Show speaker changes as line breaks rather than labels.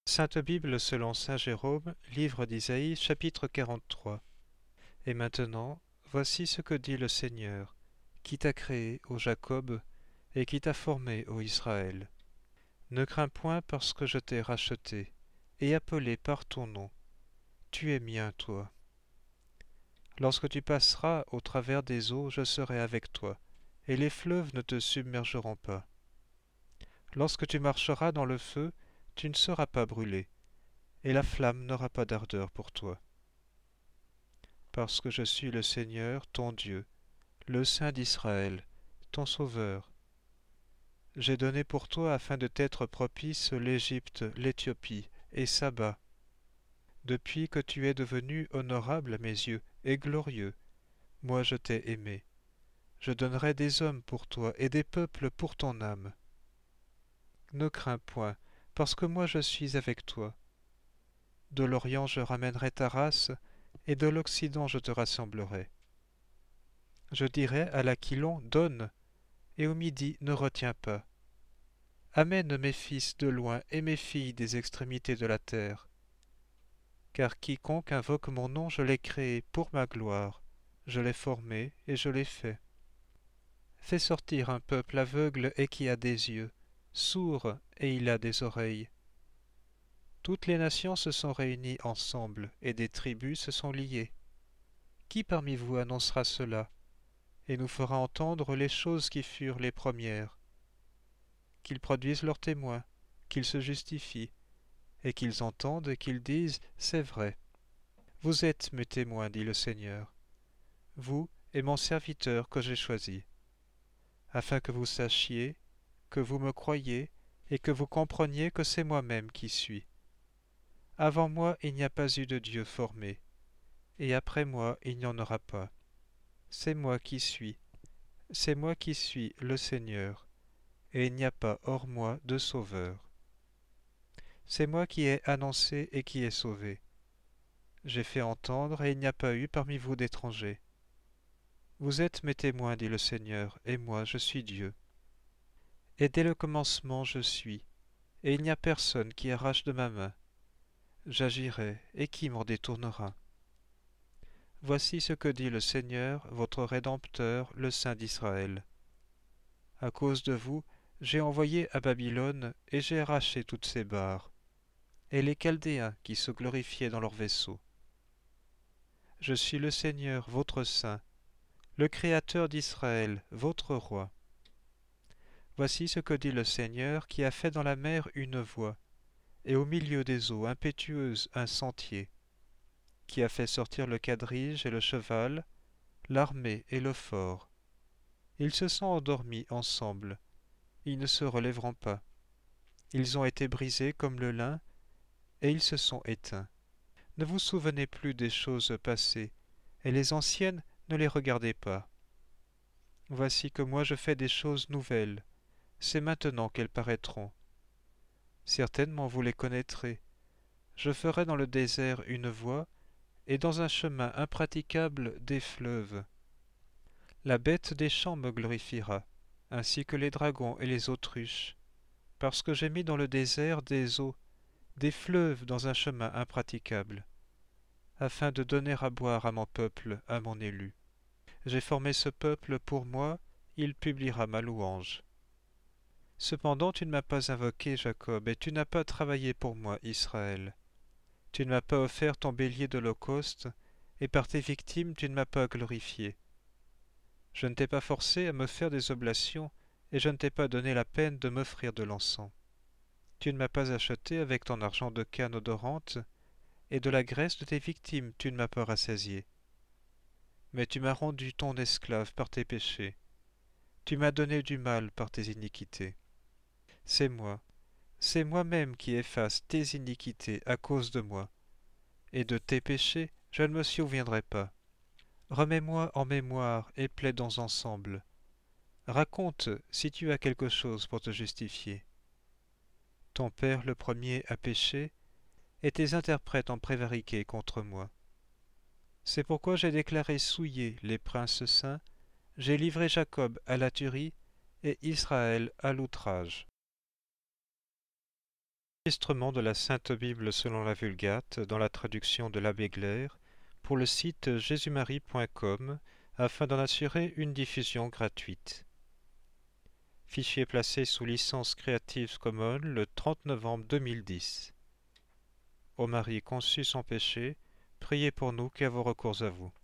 Sainte Bible selon saint Jérôme, livre d'Isaïe, chapitre 43. Et maintenant, voici ce que dit le Seigneur, qui t'a créé, ô Jacob, et qui t'a formé, ô Israël. Ne crains point parce que je t'ai racheté, et appelé par ton nom. Tu es mien, toi. Lorsque tu passeras au travers des eaux, je serai avec toi, et les fleuves ne te submergeront pas. Lorsque tu marcheras dans le feu, tu ne seras pas brûlé, et la flamme n'aura pas d'ardeur pour toi. Parce que je suis le Seigneur, ton Dieu, le Saint d'Israël, ton Sauveur. J'ai donné pour toi afin de t'être propice l'Égypte, l'Éthiopie et Saba. Depuis que tu es devenu honorable à mes yeux et glorieux, moi je t'ai aimé. Je donnerai des hommes pour toi et des peuples pour ton âme. Ne crains point, parce que moi je suis avec toi. De l'Orient je ramènerai ta race, et de l'Occident je te rassemblerai. Je dirai à l'Aquilon, donne, et au Midi, ne retiens pas. Amène mes fils de loin et mes filles des extrémités de la terre. Car quiconque invoque mon nom, je l'ai créé pour ma gloire, je l'ai formé et je l'ai fait. Fais sortir un peuple aveugle et qui a des yeux, sourd et il a des oreilles. Toutes les nations se sont réunies ensemble, et des tribus se sont liées. Qui parmi vous annoncera cela, et nous fera entendre les choses qui furent les premières? Qu'ils produisent leurs témoins, qu'ils se justifient, et qu'ils entendent et qu'ils disent « C'est vrai ». Vous êtes mes témoins, dit le Seigneur, vous et mon serviteur que j'ai choisi, afin que vous sachiez, que vous me croyiez, et que vous compreniez que c'est moi-même qui suis. Avant moi il n'y a pas eu de Dieu formé, et après moi il n'y en aura pas. C'est moi qui suis le Seigneur, et il n'y a pas hors moi de sauveur. C'est moi qui ai annoncé et qui ai sauvé. J'ai fait entendre, et il n'y a pas eu parmi vous d'étrangers. Vous êtes mes témoins, dit le Seigneur, et moi je suis Dieu. Et dès le commencement je suis, et il n'y a personne qui arrache de ma main. J'agirai, et qui m'en détournera? Voici ce que dit le Seigneur, votre Rédempteur, le Saint d'Israël. À cause de vous, j'ai envoyé à Babylone, et j'ai arraché toutes ses barres, et les Chaldéens qui se glorifiaient dans leurs vaisseaux. Je suis le Seigneur, votre Saint, le Créateur d'Israël, votre Roi. Voici ce que dit le Seigneur qui a fait dans la mer une voie, et au milieu des eaux impétueuses un sentier, qui a fait sortir le quadrige et le cheval, l'armée et le fort. Ils se sont endormis ensemble, ils ne se relèveront pas. Ils ont été brisés comme le lin, et ils se sont éteints. Ne vous souvenez plus des choses passées, et les anciennes ne les regardez pas. Voici que moi je fais des choses nouvelles, c'est maintenant qu'elles paraîtront. Certainement vous les connaîtrez. Je ferai dans le désert une voie, et dans un chemin impraticable des fleuves. La bête des champs me glorifiera, ainsi que les dragons et les autruches, parce que j'ai mis dans le désert des eaux, des fleuves dans un chemin impraticable, afin de donner à boire à mon peuple, à mon élu. J'ai formé ce peuple pour moi, il publiera ma louange. Cependant tu ne m'as pas invoqué, Jacob, et tu n'as pas travaillé pour moi, Israël. Tu ne m'as pas offert ton bélier d'holocauste, et par tes victimes tu ne m'as pas glorifié. Je ne t'ai pas forcé à me faire des oblations, et je ne t'ai pas donné la peine de m'offrir de l'encens. Tu ne m'as pas acheté avec ton argent de canne odorante, et de la graisse de tes victimes tu ne m'as pas rassasié. Mais tu m'as rendu ton esclave par tes péchés. Tu m'as donné du mal par tes iniquités. C'est moi-même qui efface tes iniquités à cause de moi, et de tes péchés je ne me souviendrai pas. Remets-moi en mémoire et plaidons ensemble. Raconte si tu as quelque chose pour te justifier. Ton père le premier a péché, et tes interprètes ont prévariqué contre moi. C'est pourquoi j'ai déclaré souillés les princes saints, j'ai livré Jacob à la tuerie et Israël à l'outrage. Enregistrement de la Sainte Bible selon la Vulgate dans la traduction de l'abbé Glaire pour le site jésusmarie.com afin d'en assurer une diffusion gratuite. Fichier placé sous licence Creative Commons le 30 novembre 2010. Ô Marie conçue sans péché, priez pour nous qui avons recours à vous.